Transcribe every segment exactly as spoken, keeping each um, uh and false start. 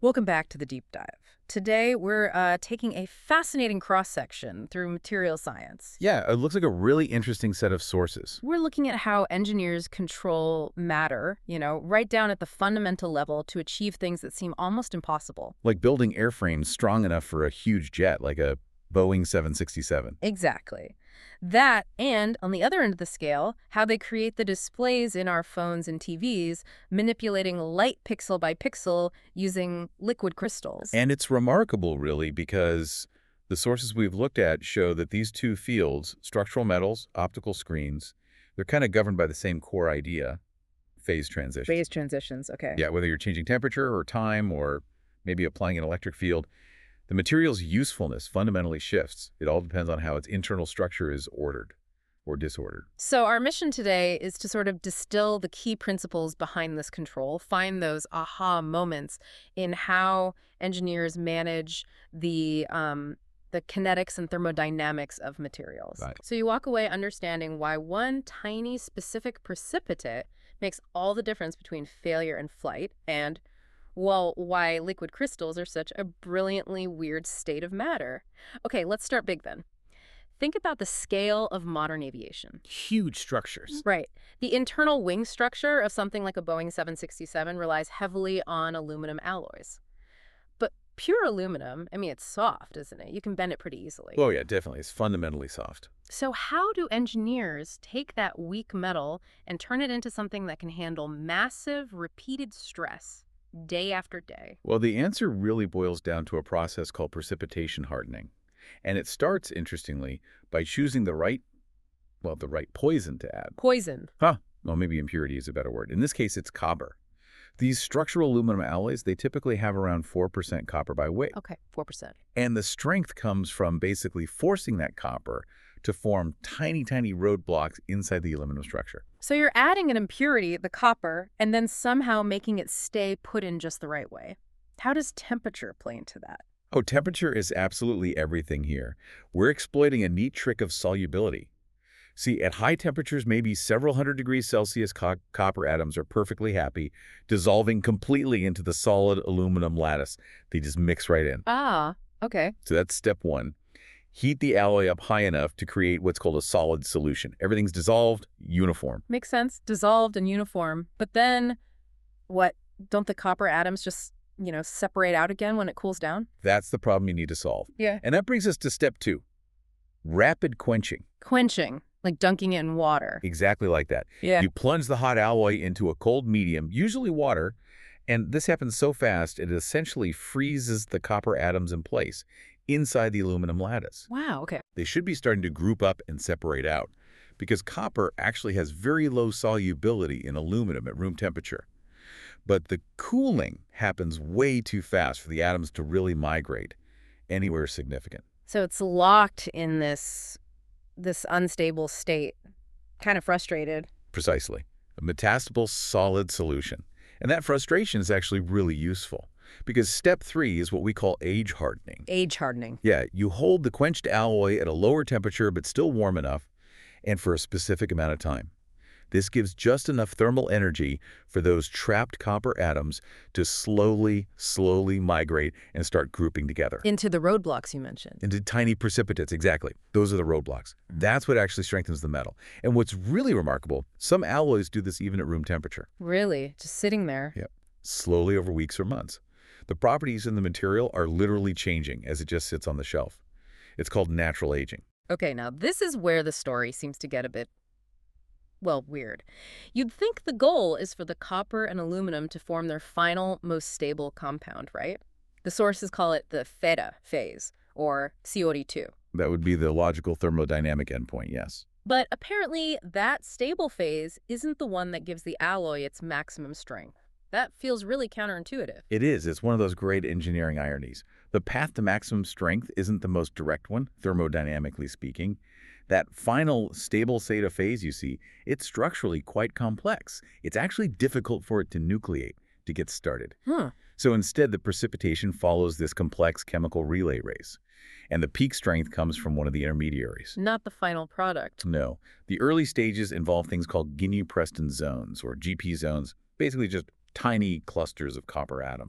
Welcome back to the deep dive. Today, we're uh, taking a fascinating cross-section through material science. Yeah, it looks like a really interesting set of sources. We're looking at how engineers control matter, you know, right down at the fundamental level to achieve things that seem almost impossible. Like building airframes strong enough for a huge jet, like a Boeing seven sixty-seven. Exactly. That, and on the other end of the scale, how they create the displays in our phones and T Vs, manipulating light pixel by pixel using liquid crystals. And it's remarkable, really, because the sources we've looked at show that these two fields, structural metals, optical screens, they're kind of governed by the same core idea, phase transition. Phase transitions, okay. Yeah, whether you're changing temperature or time or maybe applying an electric field, the material's usefulness fundamentally shifts. It all depends on how its internal structure is ordered or disordered. So our mission today is to sort of distill the key principles behind this control, find those aha moments in how engineers manage the um, the kinetics and thermodynamics of materials. Right. So you walk away understanding why one tiny specific precipitate makes all the difference between failure and flight, and well, why liquid crystals are such a brilliantly weird state of matter. Okay, let's start big then. Think about the scale of modern aviation. Huge structures. Right. The internal wing structure of something like a Boeing seven sixty-seven relies heavily on aluminum alloys. But pure aluminum, I mean, it's soft, isn't it? You can bend it pretty easily. Oh, yeah, definitely. It's fundamentally soft. So how do engineers take that weak metal and turn it into something that can handle massive, repeated stress day after day? Well, the answer really boils down to a process called precipitation hardening. And it starts, interestingly, by choosing the right, well, the right poison to add. Poison. Huh. Well, maybe impurity is a better word. In this case, it's copper. These structural aluminum alloys, they typically have around four percent copper by weight. Okay, four percent. And the strength comes from basically forcing that copper to form tiny, tiny roadblocks inside the aluminum structure. So you're adding an impurity, the copper, and then somehow making it stay put in just the right way. How does temperature play into that? Oh, temperature is absolutely everything here. We're exploiting a neat trick of solubility. See, at high temperatures, maybe several hundred degrees Celsius, co copper atoms are perfectly happy, dissolving completely into the solid aluminum lattice. They just mix right in. Ah, okay. So that's step one. Heat the alloy up high enough to create what's called a solid solution. Everything's dissolved, uniform. Makes sense. Dissolved and uniform. But then, what, don't the copper atoms just, you know, separate out again when it cools down? That's the problem you need to solve. Yeah. And that brings us to step two, rapid quenching. Quenching, like dunking it in water. Exactly like that. Yeah. You plunge the hot alloy into a cold medium, usually water, and this happens so fast it essentially freezes the copper atoms in place inside the aluminum lattice. Wow, okay. They should be starting to group up and separate out because copper actually has very low solubility in aluminum at room temperature. But the cooling happens way too fast for the atoms to really migrate anywhere significant. So it's locked in this this unstable state. Kind of frustrated. Precisely. A metastable solid solution. And that frustration is actually really useful because step three is what we call age hardening. Age hardening. Yeah, you hold the quenched alloy at a lower temperature but still warm enough and for a specific amount of time. This gives just enough thermal energy for those trapped copper atoms to slowly, slowly migrate and start grouping together. Into the roadblocks you mentioned. Into tiny precipitates, exactly. Those are the roadblocks. That's what actually strengthens the metal. And what's really remarkable, some alloys do this even at room temperature. Really? Just sitting there? Yep. Slowly over weeks or months. The properties in the material are literally changing as it just sits on the shelf. It's called natural aging. Okay, now this is where the story seems to get a bit, well, weird. You'd think the goal is for the copper and aluminum to form their final, most stable compound, right? The sources call it the theta phase, or C O D two. That would be the logical thermodynamic endpoint, yes. But apparently that stable phase isn't the one that gives the alloy its maximum strength. That feels really counterintuitive. It is. It's one of those great engineering ironies. The path to maximum strength isn't the most direct one, thermodynamically speaking. That final stable theta phase you see, it's structurally quite complex. It's actually difficult for it to nucleate, to get started. Huh. So instead, the precipitation follows this complex chemical relay race. And the peak strength comes from one of the intermediaries. Not the final product. No. The early stages involve things called Guinea-Preston zones, or G P zones, basically just tiny clusters of copper atoms.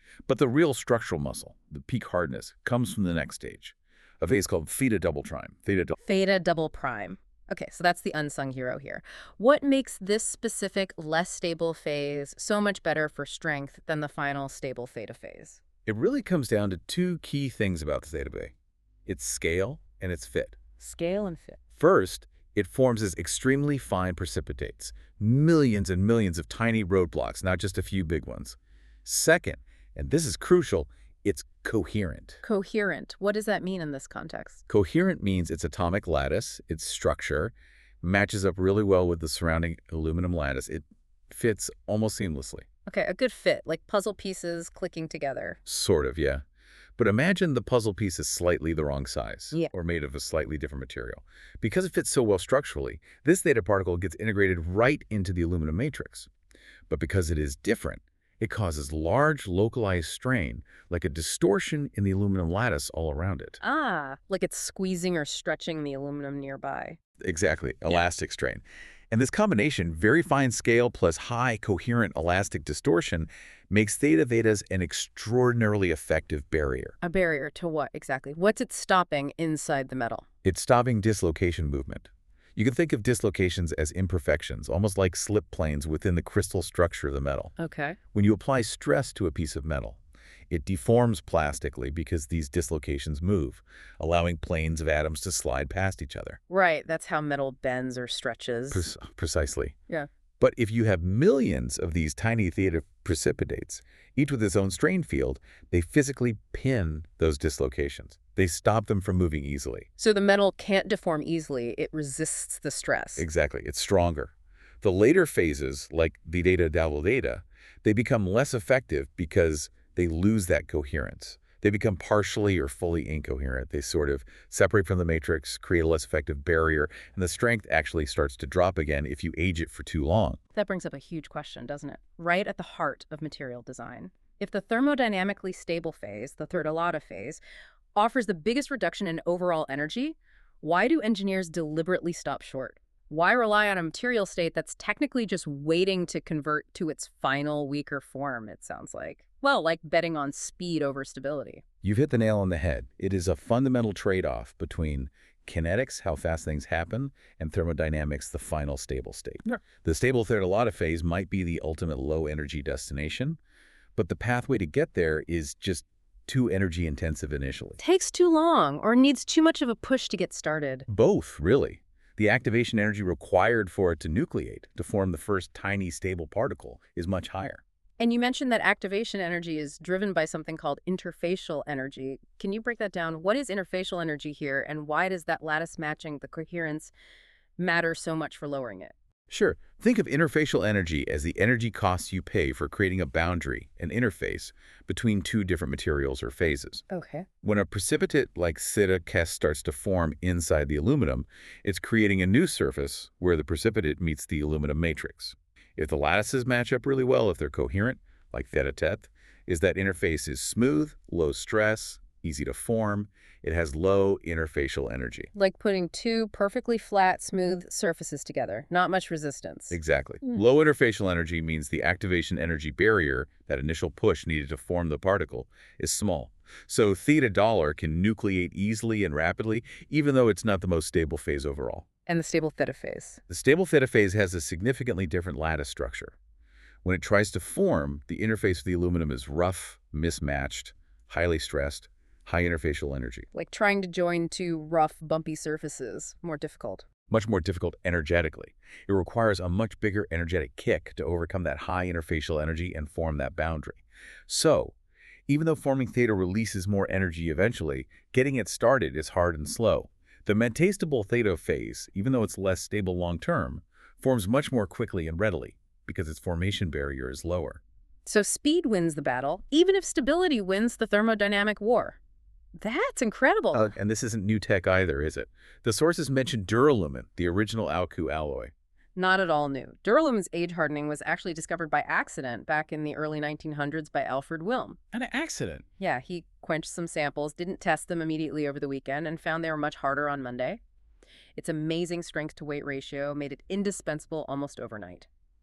But the real structural muscle, the peak hardness, comes from the next stage, a phase called theta double prime. Theta double Theta double prime. Okay, so that's the unsung hero here. What makes this specific, less stable phase so much better for strength than the final stable theta phase? It really comes down to two key things about the theta wave: its scale and its fit. Scale and fit. First, it forms as extremely fine precipitates, millions and millions of tiny roadblocks, not just a few big ones. Second, and this is crucial, it's coherent. Coherent. What does that mean in this context? Coherent means its atomic lattice, its structure, matches up really well with the surrounding aluminum lattice. It fits almost seamlessly. Okay, a good fit, like puzzle pieces clicking together. Sort of, yeah. But imagine the puzzle piece is slightly the wrong size, Yeah. or made of a slightly different material. Because it fits so well structurally, this theta particle gets integrated right into the aluminum matrix. But because it is different, it causes large localized strain, like a distortion in the aluminum lattice all around it. Ah, like it's squeezing or stretching the aluminum nearby. Exactly, elastic strain. And this combination, very fine scale plus high coherent elastic distortion, makes theta vedas an extraordinarily effective barrier. A barrier to what exactly? What's it stopping inside the metal? It's stopping dislocation movement. You can think of dislocations as imperfections, almost like slip planes within the crystal structure of the metal. Okay. When you apply stress to a piece of metal, it deforms plastically because these dislocations move, allowing planes of atoms to slide past each other. Right, that's how metal bends or stretches. Pre- precisely. Yeah. But if you have millions of these tiny theta precipitates, each with its own strain field, they physically pin those dislocations. They stop them from moving easily. So the metal can't deform easily. It resists the stress. Exactly. It's stronger. The later phases, like the theta double theta, they become less effective because they lose that coherence. They become partially or fully incoherent. They sort of separate from the matrix, create a less effective barrier, and the strength actually starts to drop again if you age it for too long. That brings up a huge question, doesn't it? Right at the heart of material design. If the thermodynamically stable phase, the third Alada phase, offers the biggest reduction in overall energy, why do engineers deliberately stop short? Why rely on a material state that's technically just waiting to convert to its final, weaker form, it sounds like? Well, like betting on speed over stability. You've hit the nail on the head. It is a fundamental trade-off between kinetics, how fast things happen, and thermodynamics, the final stable state. Yeah. The stable third Alada phase might be the ultimate low-energy destination, but the pathway to get there is just too energy-intensive initially. Takes too long or needs too much of a push to get started. Both, really. The activation energy required for it to nucleate, to form the first tiny stable particle, is much higher. And you mentioned that activation energy is driven by something called interfacial energy. Can you break that down? What is interfacial energy here, and why does that lattice matching the coherence matter so much for lowering it? Sure. Think of interfacial energy as the energy costs you pay for creating a boundary, an interface, between two different materials or phases. Okay. When a precipitate like theta Kes starts to form inside the aluminum, it's creating a new surface where the precipitate meets the aluminum matrix. If the lattices match up really well, if they're coherent, like theta teth, is that interface is smooth, low stress, easy to form. It has low interfacial energy. Like putting two perfectly flat, smooth surfaces together. Not much resistance. Exactly. Mm. Low interfacial energy means the activation energy barrier, that initial push needed to form the particle, is small. So theta dollar can nucleate easily and rapidly, even though it's not the most stable phase overall. And the stable theta phase. The stable theta phase has a significantly different lattice structure. When it tries to form, the interface of the aluminum is rough, mismatched, highly stressed, high interfacial energy. Like trying to join two rough, bumpy surfaces. More difficult. Much more difficult energetically. It requires a much bigger energetic kick to overcome that high interfacial energy and form that boundary. So, even though forming theta releases more energy eventually, getting it started is hard and slow. The metastable theta phase, even though it's less stable long-term, forms much more quickly and readily because its formation barrier is lower. So speed wins the battle, even if stability wins the thermodynamic war. That's incredible. Uh, and this isn't new tech either, is it? The sources mention duralumin, the original Alku alloy. Not at all new. Duralumin's age hardening was actually discovered by accident back in the early nineteen hundreds by Alfred Wilm. An accident? Yeah, he quenched some samples, didn't test them immediately over the weekend, and found they were much harder on Monday. Its amazing strength-to-weight ratio made it indispensable almost overnight.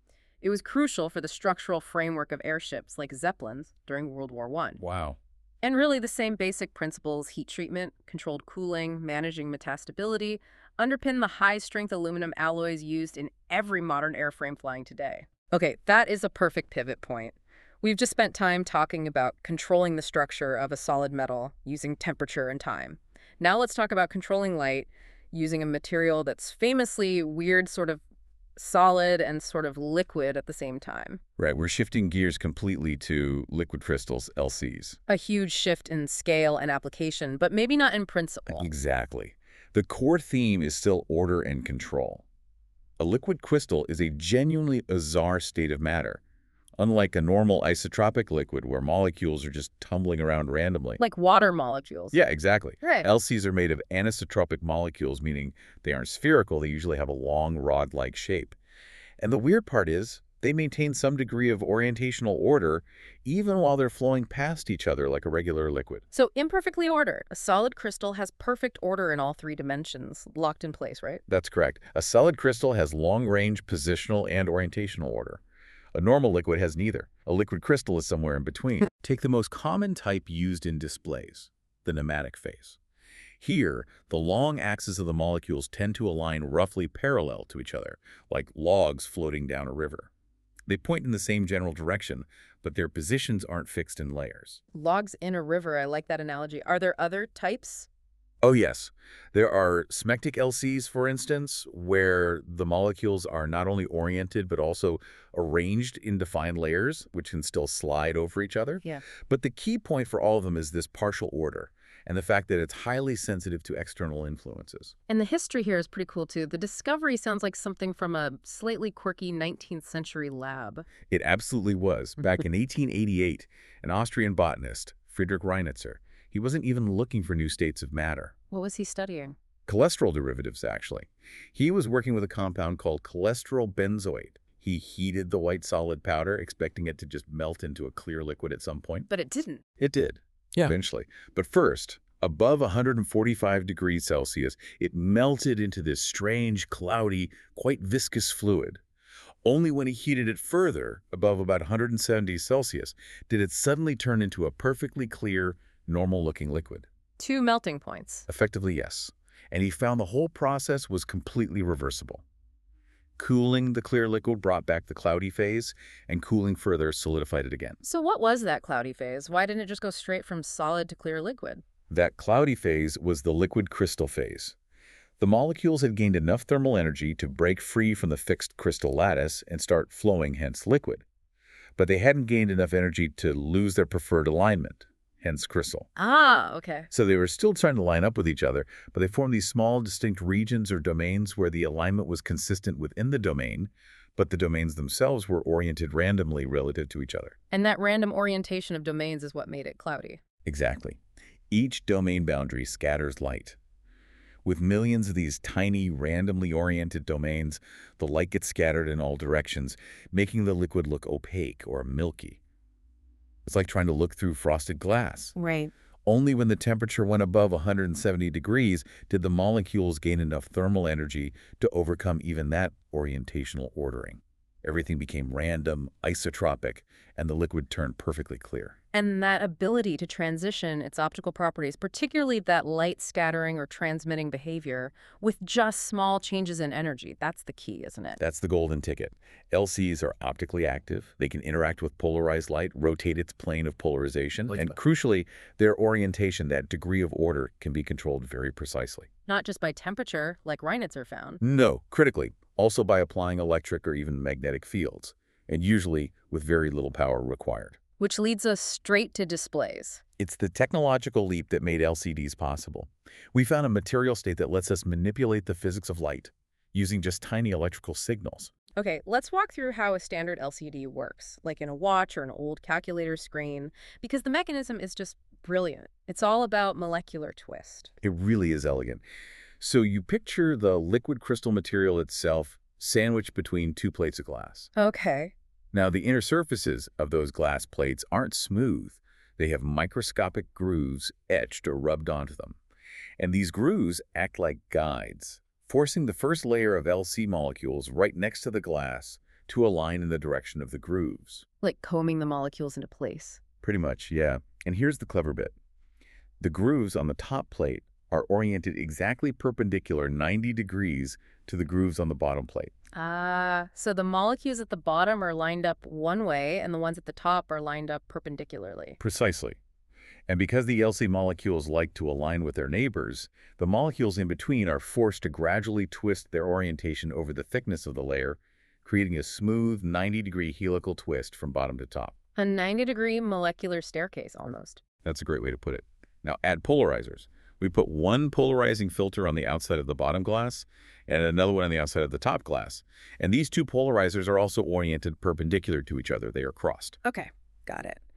It was crucial for the structural framework of airships like Zeppelins during World War One. Wow. And really the same basic principles, heat treatment, controlled cooling, managing metastability, underpin the high-strength aluminum alloys used in every modern airframe flying today. Okay, that is a perfect pivot point. We've just spent time talking about controlling the structure of a solid metal using temperature and time. Now let's talk about controlling light using a material that's famously weird, sort of solid and sort of liquid at the same time. Right, we're shifting gears completely to liquid crystals, L Cs. A huge shift in scale and application, but maybe not in principle. Exactly. The core theme is still order and control. A liquid crystal is a genuinely bizarre state of matter, unlike a normal isotropic liquid where molecules are just tumbling around randomly. Like water molecules. Yeah, exactly. Right. L Cs are made of anisotropic molecules, meaning they aren't spherical. They usually have a long rod-like shape. And the weird part is they maintain some degree of orientational order even while they're flowing past each other like a regular liquid. So imperfectly ordered. A solid crystal has perfect order in all three dimensions, locked in place, right? That's correct. A solid crystal has long-range positional and orientational order. A normal liquid has neither. A liquid crystal is somewhere in between. Take the most common type used in displays, the nematic phase. Here, the long axes of the molecules tend to align roughly parallel to each other, like logs floating down a river. They point in the same general direction, but their positions aren't fixed in layers. Logs in a river, I like that analogy. Are there other types? Oh, yes. There are smectic L Cs, for instance, where the molecules are not only oriented but also arranged in defined layers, which can still slide over each other. Yeah. But the key point for all of them is this partial order and the fact that it's highly sensitive to external influences. And the history here is pretty cool, too. The discovery sounds like something from a slightly quirky nineteenth century lab. It absolutely was. Back in eighteen eighty-eight, an Austrian botanist, Friedrich Reinitzer, he wasn't even looking for new states of matter. What was he studying? Cholesterol derivatives, actually. He was working with a compound called cholesterol benzoate. He heated the white solid powder, expecting it to just melt into a clear liquid at some point. But it didn't. It did, Yeah. eventually. But first, above one hundred forty-five degrees Celsius, it melted into this strange, cloudy, quite viscous fluid. Only when he heated it further, above about one hundred seventy Celsius, did it suddenly turn into a perfectly clear, normal-looking liquid. Two melting points. Effectively, yes. And he found the whole process was completely reversible. Cooling the clear liquid brought back the cloudy phase, and cooling further solidified it again. So what was that cloudy phase? Why didn't it just go straight from solid to clear liquid? That cloudy phase was the liquid crystal phase. The molecules had gained enough thermal energy to break free from the fixed crystal lattice and start flowing, hence liquid. But they hadn't gained enough energy to lose their preferred alignment, hence crystal. Ah, okay. So they were still trying to line up with each other, but they formed these small, distinct regions or domains where the alignment was consistent within the domain, but the domains themselves were oriented randomly relative to each other. And that random orientation of domains is what made it cloudy. Exactly. Each domain boundary scatters light. With millions of these tiny, randomly oriented domains, the light gets scattered in all directions, making the liquid look opaque or milky. It's like trying to look through frosted glass. Right. Only when the temperature went above one hundred seventy degrees did the molecules gain enough thermal energy to overcome even that orientational ordering. Everything became random, isotropic, and the liquid turned perfectly clear. And that ability to transition its optical properties, particularly that light scattering or transmitting behavior, with just small changes in energy, that's the key, isn't it? That's the golden ticket. L Cs are optically active. They can interact with polarized light, rotate its plane of polarization, Like and the- crucially, their orientation, that degree of order, can be controlled very precisely. Not just by temperature, like Reinitzer found. No, critically, also by applying electric or even magnetic fields, and usually with very little power required. Which leads us straight to displays. It's the technological leap that made L C Ds possible. We found a material state that lets us manipulate the physics of light using just tiny electrical signals. Okay, let's walk through how a standard L C D works, like in a watch or an old calculator screen, because the mechanism is just brilliant. It's all about molecular twist. It really is elegant. So you picture the liquid crystal material itself sandwiched between two plates of glass. Okay. Now, the inner surfaces of those glass plates aren't smooth. They have microscopic grooves etched or rubbed onto them. And these grooves act like guides, forcing the first layer of L C molecules right next to the glass to align in the direction of the grooves. Like combing the molecules into place. Pretty much, yeah. And here's the clever bit. The grooves on the top plate are oriented exactly perpendicular ninety degrees to the grooves on the bottom plate. Ah, so the molecules at the bottom are lined up one way, and the ones at the top are lined up perpendicularly. Precisely. And because the L C molecules like to align with their neighbors, the molecules in between are forced to gradually twist their orientation over the thickness of the layer, creating a smooth ninety degree helical twist from bottom to top. A ninety degree molecular staircase, almost. That's a great way to put it. Now add polarizers. We put one polarizing filter on the outside of the bottom glass and another one on the outside of the top glass. And these two polarizers are also oriented perpendicular to each other. They are crossed. Okay, got it.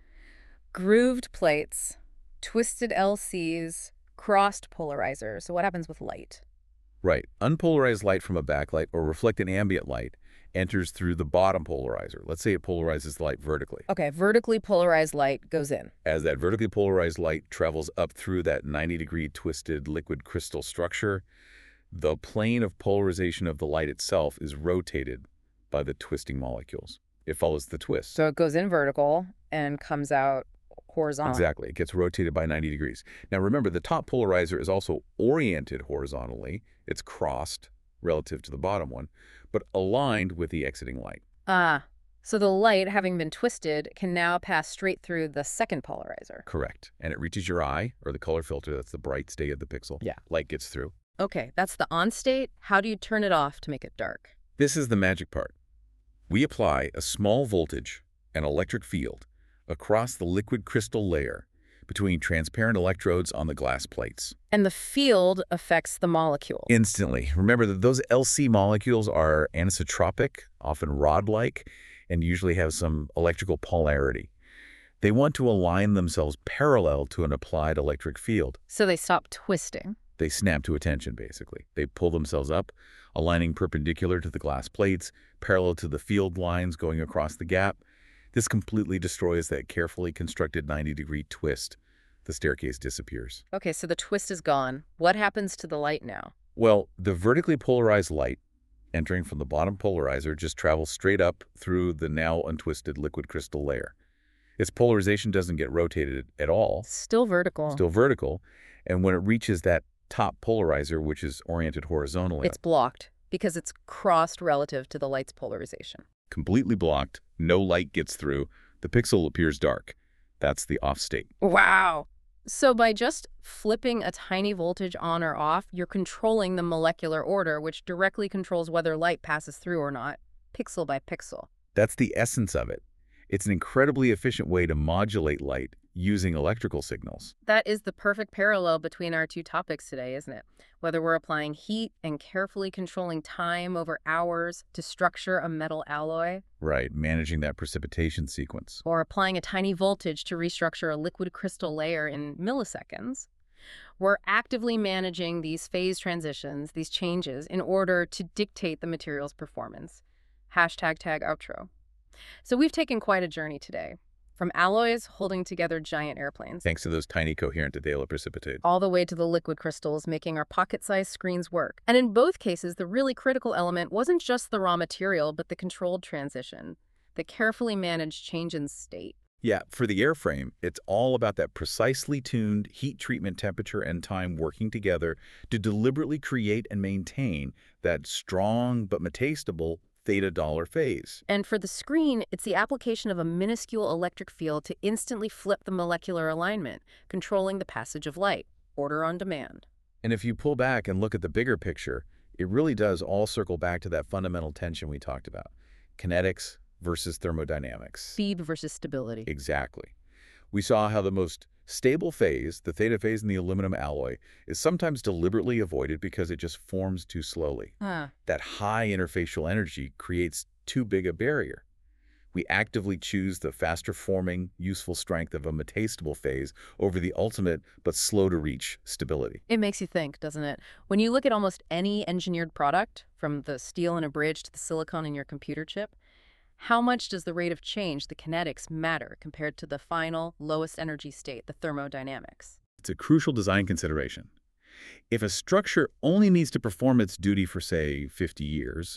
Grooved plates, twisted L Cs, crossed polarizers. So what happens with light? Right. Unpolarized light from a backlight or reflected ambient light enters through the bottom polarizer. Let's say it polarizes the light vertically. Okay, vertically polarized light goes in. As that vertically polarized light travels up through that ninety degree twisted liquid crystal structure, the plane of polarization of the light itself is rotated by the twisting molecules. It follows the twist. So it goes in vertical and comes out horizontal. Exactly. It gets rotated by ninety degrees. Now remember, the top polarizer is also oriented horizontally. It's crossed relative to the bottom one, but aligned with the exiting light. Ah, so the light, having been twisted, can now pass straight through the second polarizer. Correct. And it reaches your eye, or the color filter. That's the bright state of the pixel. Yeah. Light gets through. Okay, that's the on state. How do you turn it off to make it dark? This is the magic part. We apply a small voltage, an electric field, across the liquid crystal layer between transparent electrodes on the glass plates. And the field affects the molecule. Instantly. Remember that those L C molecules are anisotropic, often rod-like, and usually have some electrical polarity. They want to align themselves parallel to an applied electric field. So they stop twisting. They snap to attention, basically. They pull themselves up, aligning perpendicular to the glass plates, parallel to the field lines going across the gap. This completely destroys that carefully constructed ninety degree twist. The staircase disappears. Okay, so the twist is gone. What happens to the light now? Well, the vertically polarized light, entering from the bottom polarizer, just travels straight up through the now untwisted liquid crystal layer. Its polarization doesn't get rotated at all. Still vertical. Still vertical. And when it reaches that top polarizer, which is oriented horizontally, It's blocked because it's crossed relative to the light's polarization. completely blocked, no light gets through, the pixel appears dark. That's the off state. Wow. So by just flipping a tiny voltage on or off, you're controlling the molecular order, which directly controls whether light passes through or not, pixel by pixel. That's the essence of it. It's an incredibly efficient way to modulate light using electrical signals. That is the perfect parallel between our two topics today, isn't it? Whether we're applying heat and carefully controlling time over hours to structure a metal alloy, Right, managing that precipitation sequence. or applying a tiny voltage to restructure a liquid crystal layer in milliseconds, we're actively managing these phase transitions, these changes, in order to dictate the material's performance. Hashtag tag outro. So we've taken quite a journey today, from alloys holding together giant airplanes, Thanks to those tiny coherent Adela precipitate. all the way to the liquid crystals making our pocket-sized screens work. And in both cases, the really critical element wasn't just the raw material, but the controlled transition, the carefully managed change in state. Yeah, for the airframe, it's all about that precisely tuned heat treatment temperature and time working together to deliberately create and maintain that strong but metastable theta dollar phase. And for the screen, it's the application of a minuscule electric field to instantly flip the molecular alignment, controlling the passage of light, order on demand. And if you pull back and look at the bigger picture, it really does all circle back to that fundamental tension we talked about. Kinetics versus thermodynamics. Speed versus stability. Exactly. We saw how the most stable phase, the theta phase in the aluminum alloy, is sometimes deliberately avoided because it just forms too slowly. Huh. That high interfacial energy creates too big a barrier. We actively choose the faster forming, useful strength of a metastable phase over the ultimate but slow to reach stability. It makes you think, doesn't it? When you look at almost any engineered product, from the steel in a bridge to the silicon in your computer chip, how much does the rate of change, the kinetics, matter compared to the final, lowest energy state, the thermodynamics? It's a crucial design consideration. If a structure only needs to perform its duty for, say, fifty years,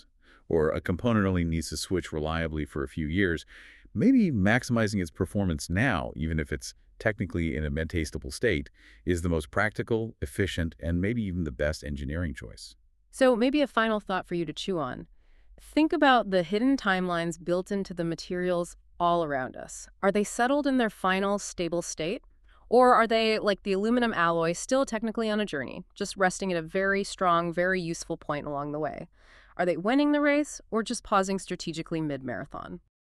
or a component only needs to switch reliably for a few years, maybe maximizing its performance now, even if it's technically in a maintainable state, is the most practical, efficient, and maybe even the best engineering choice. So maybe a final thought for you to chew on. Think about the hidden timelines built into the materials all around us. Are they settled in their final, stable state? Or are they, like the aluminum alloy, still technically on a journey, just resting at a very strong, very useful point along the way? Are they winning the race or just pausing strategically mid-marathon?